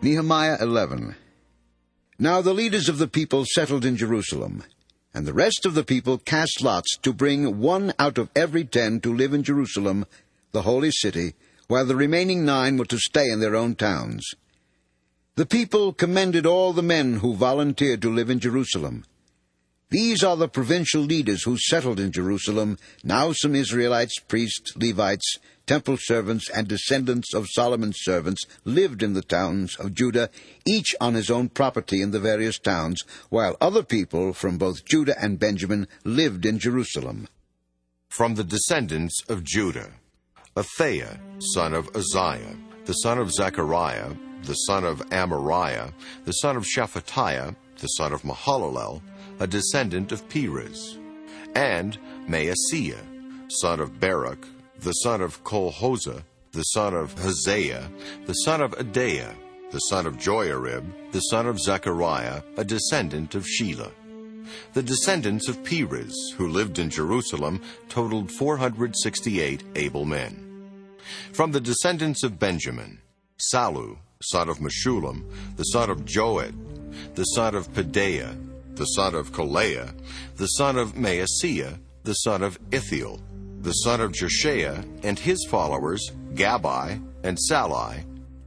Nehemiah 11. Now the leaders of the people settled in Jerusalem, and the rest of the people cast lots to bring 1 out of every 10 to live in Jerusalem, the holy city, while the remaining 9 were to stay in their own towns. The people commended all the men who volunteered to live in Jerusalem. These are the provincial leaders who settled in Jerusalem, now some Israelites, priests, Levites, temple servants, and descendants of Solomon's servants lived in the towns of Judah, each on his own property in the various towns, while other people from both Judah and Benjamin lived in Jerusalem. From the descendants of Judah, Athaiah, son of Uzziah, the son of Zechariah, the son of Amariah, the son of Shephatiah, the son of Mahalalel, a descendant of Perez, and Maaseiah, son of Baruch, the son of Kolhozeh, the son of Hosea, the son of Adaiah, the son of Joiarib, the son of Zechariah, a descendant of Shelah. The descendants of Perez, who lived in Jerusalem, totaled 468 able men. From the descendants of Benjamin, Sallu, son of Meshullam, the son of Joed, the son of Pedaiah, the son of Kolaiah, the son of Maaseiah, the son of Ithiel, the son of Jeshaiah, and his followers, Gabbai and Sallai,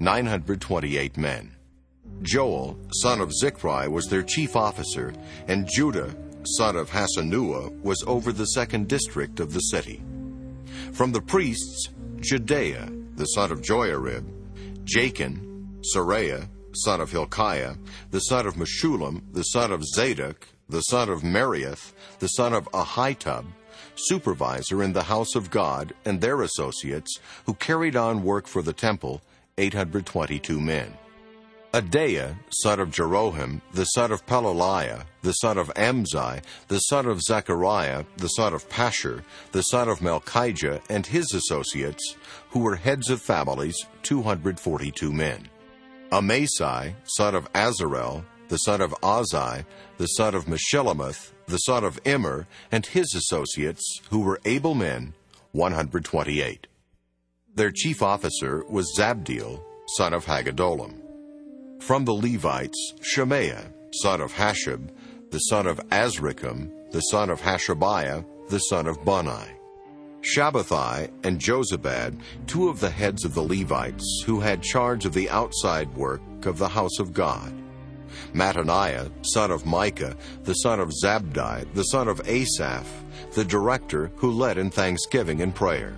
928 men. Joel, son of Zichri, was their chief officer, and Judah, son of Hasenuah, was over the 2nd district of the city. From the priests, Jedaiah, the son of Joiarib, Jachin, Seraiah, son of Hilkiah, the son of Meshullam, the son of Zadok, the son of Meriath, the son of Ahitub, supervisor in the house of God, and their associates, who carried on work for the temple, 822 men. Adaiah, son of Jeroham, the son of Pelaliah, the son of Amzi, the son of Zechariah, the son of Pashur, the son of Malchijah, and his associates, who were heads of families, 242 men. Amasai, son of Azarel, the son of Azai, the son of Meshillemoth, the son of Immer, and his associates, who were able men, 128. Their chief officer was Zabdiel, son of Haggedolim. From the Levites, Shemaiah, son of Hashab, the son of Azrikam, the son of Hashabiah, the son of Bunai. Shabbathai and Jozabad, 2 of the heads of the Levites, who had charge of the outside work of the house of God. Mattaniah, son of Micah, the son of Zabdi, the son of Asaph, the director who led in thanksgiving and prayer.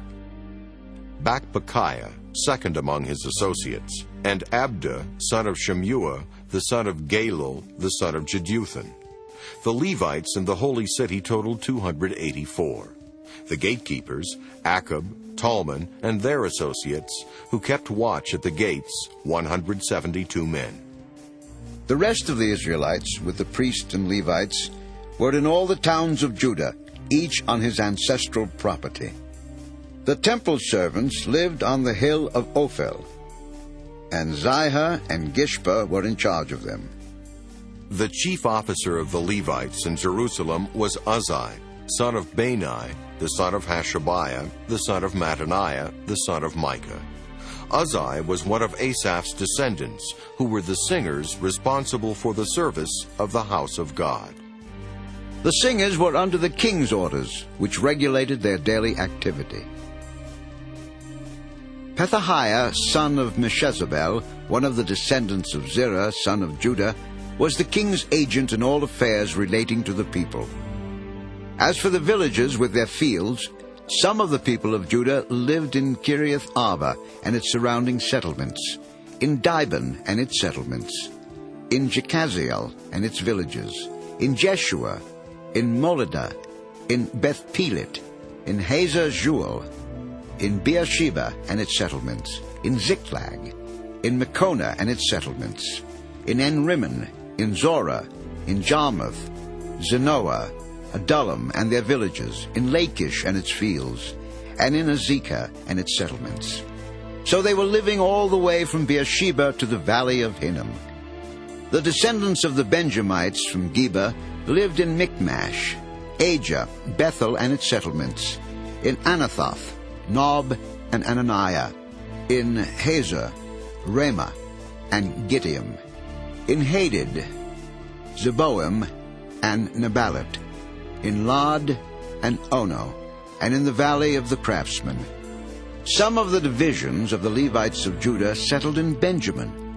Bakbukiah, second among his associates, and Abda, son of Shemuah, the son of Galal, the son of Jeduthun. The Levites in the holy city totaled 284. The gatekeepers, Akub, Talmon, and their associates, who kept watch at the gates, 172 men. The rest of the Israelites, with the priests and Levites, were in all the towns of Judah, each on his ancestral property. The temple servants lived on the hill of Ophel, and Zihah and Gishpa were in charge of them. The chief officer of the Levites in Jerusalem was Uzzi, son of Bani, the son of Hashabiah, the son of Mattaniah, the son of Micah. Uzzi was one of Asaph's descendants, who were the singers responsible for the service of the house of God. The singers were under the king's orders, which regulated their daily activity. Pethahiah, son of Meshezabel, one of the descendants of Zerah, son of Judah, was the king's agent in all affairs relating to the people. As for the villages with their fields, some of the people of Judah lived in Kiriath Arba and its surrounding settlements, in Dibon and its settlements, in Jekaziel and its villages, in Jeshua, in Moladah, in Beth Pelet, in Hazar Juel, in Beersheba and its settlements, in Ziklag, in Mekona and its settlements, in En-Rimmon, in Zorah, in Jarmuth, Zenoah, Adullam and their villages, in Lachish and its fields, and in Azekah and its settlements. So they were living all the way from Beersheba to the valley of Hinnom. The descendants of the Benjamites from Geba lived in Michmash, Ajah, Bethel and its settlements, in Anathoth, Nob and Ananiah, in Hazor, Ramah, and Gittim, in Hadid, Zeboim, and Neballat, in Lod and Ono, and in the valley of the craftsmen. Some of the divisions of the Levites of Judah settled in Benjamin,